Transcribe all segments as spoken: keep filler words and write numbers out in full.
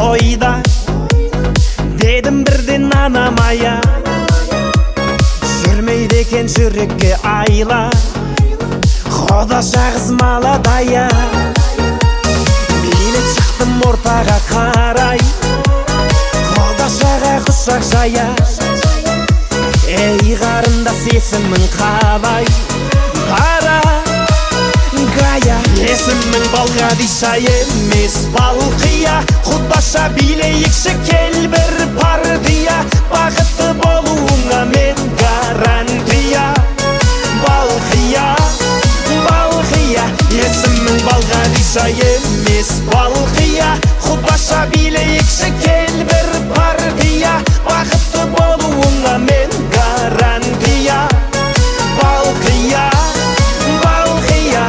тойда, дедім бірден анамая, жүрмейді екен жүрекке айла, Құда шағыз маладая. Мен шықтым ортаға қарай, Құда шаға құшақ жая. Ей қарындас есімің қалай, қара гая. Есімің Балғадиша емес Балқия, Құдаша билейікші кел бір партия, бақытты болуыңа мен гарантия. Балқия, Балқия, есімің Балғадиша емес Балқия, Құдаша билейікші кел бір партия, бақытты болуыңа мен гарантия. Балқия, Балқия.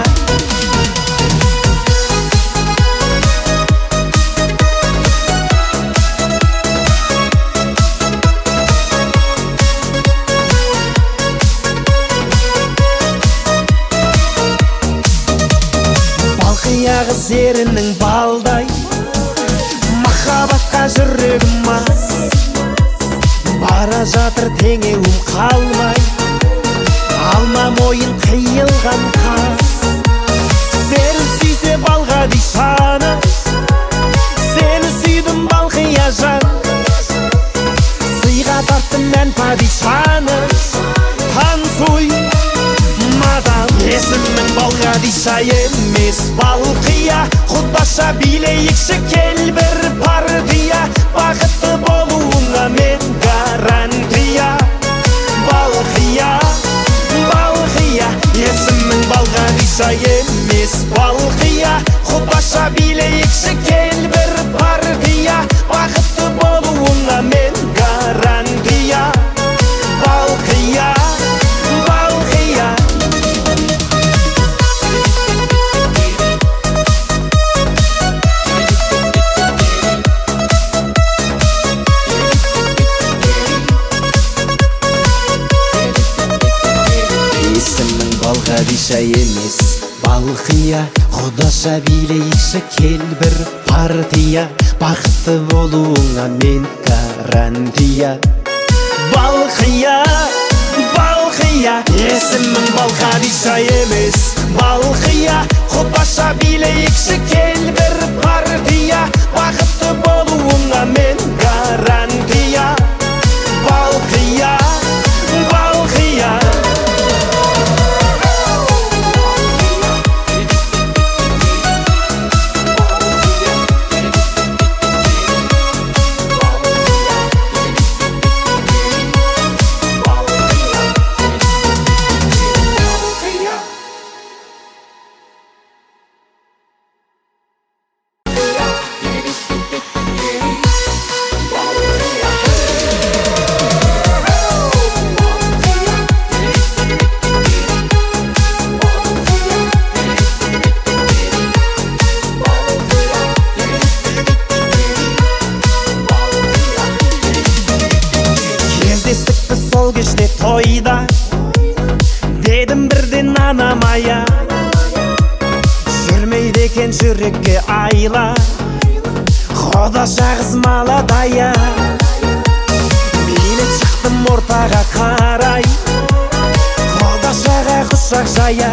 Балқия қыз ерінің балдай, махаббатқа жүрегім мас, бара жатыр теңеуім қалмай, алма мойын қиылған қас. Сені сүйсе Балғадишаны, сені сүйдім Балқия жан, сыйға тарттым мән падишаны. Танцуй, мадам. Есімің Балғадиша емес Балқия, Құдаша билейікші кел бір партия, бақытты болуыңа мен гарантия. Балқия, Балқия, есімің Балғадиша емес Балқия, Құдаша билейікші кел бір партия, бақытты болуыңа мен гарантия. Балқия, Балқия. Есімің Балғадиша емес Балқия, Құдаша билейікші кел бір партия, бақытты болуыңа мен гарантия. Балқия, Балқия, есімің Балғадиша емес Балқия, Құдаша билейікші кел бір партия, бақытты болуыңа мен гарантия. Балқия, Балқия. Сол кеште тойда, дедім бірден анамая, жүрмейді екен жүрекке айла, Құда шағыз маладая. Мен шықтым ортаға қарай, Құда шаға құшақ жая.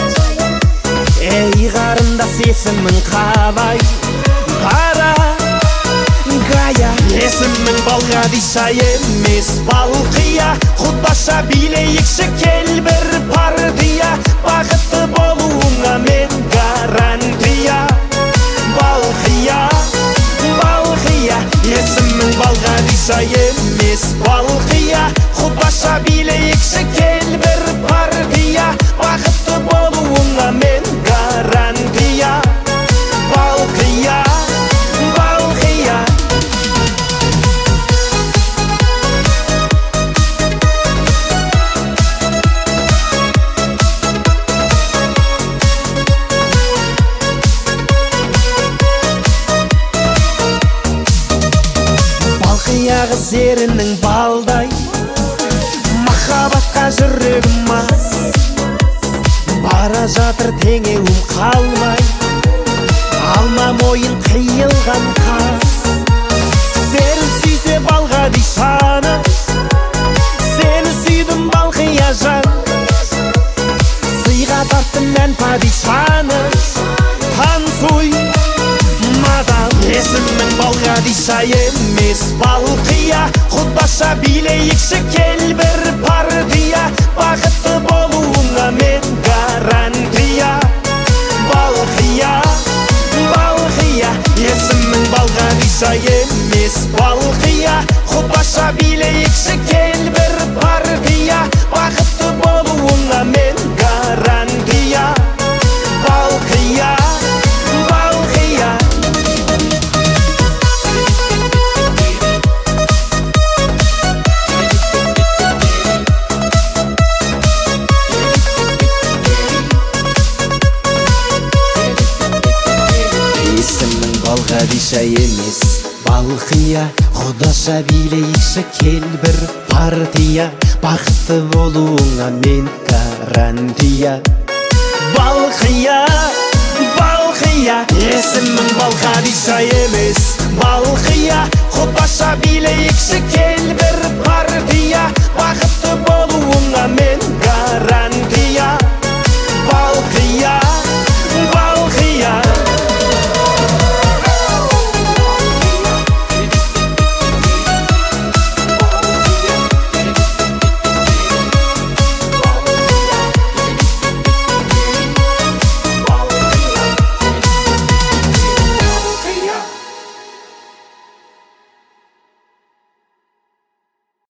Ей қарындас есімің қалай, қара гая. Есімің Балғадиша емес Балқия, Құдаша билейікші кел бір партия, бақытты болуыңа мен гарантия. Балқия, Балқия, есімің Балғадиша емес Балқия, Құдаша билейікші кел бір партия, бақытты болуыңа мен гарантия. Балқия, Балқия. Қыз ерінің балдай, махаббатқа жүрегім мас, бара жатыр теңеуім қалмай, алма мойын қиылған қас. жан, сыйға тарттым мен падишаны. Танцуй, мадам. Есімің Балқадиша емес Балқия, құдаша билейікші кел бір партия. Бақытты болуыңа мен гарантия. Балқия, Балқия. Есімің Балқадиша емес Балқия, құдаша билейікші кел бір партия. Бақытты болуыңа мен гарантия. Балқия, Балқия. Есімің Балқадиша емес Балқия, құдаша билейікші кел бір партия. Бақытты болуыңа мен гарантия. Балқия, Балқия. Есімің Балқадиша емес Балқия, құдаша билейікші кел бір партия. Бақытты болуыңа мен